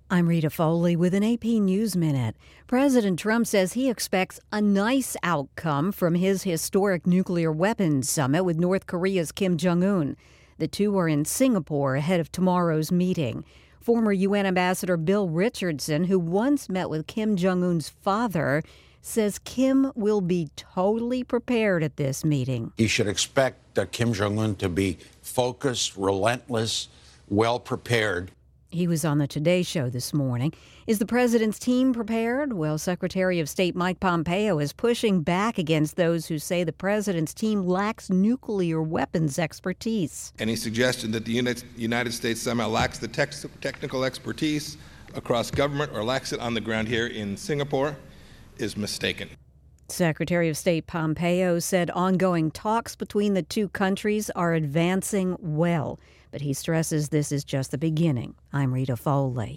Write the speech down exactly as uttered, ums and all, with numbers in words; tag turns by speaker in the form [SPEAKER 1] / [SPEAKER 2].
[SPEAKER 1] I'm Rita Foley with an A P News Minute. President Trump says he expects a nice outcome from his historic nuclear weapons summit with North Korea's Kim Jong-un. The two are in Singapore ahead of tomorrow's meeting. Former U N Ambassador Bill Richardson, who once met with Kim Jong-un's father, says Kim will be totally prepared at this meeting.
[SPEAKER 2] You should expect uh, Kim Jong-un to be focused, relentless, well prepared.
[SPEAKER 1] He was on the Today Show this morning. Is the president's team prepared? Well, Secretary of State Mike Pompeo is pushing back against those who say the president's team lacks nuclear weapons expertise.
[SPEAKER 3] Any suggestion that the United States somehow lacks the tex- technical expertise across government or lacks it on the ground here in Singapore is mistaken.
[SPEAKER 1] Secretary of State Pompeo said ongoing talks between the two countries are advancing well, but he stresses this is just the beginning. I'm Rita Foley.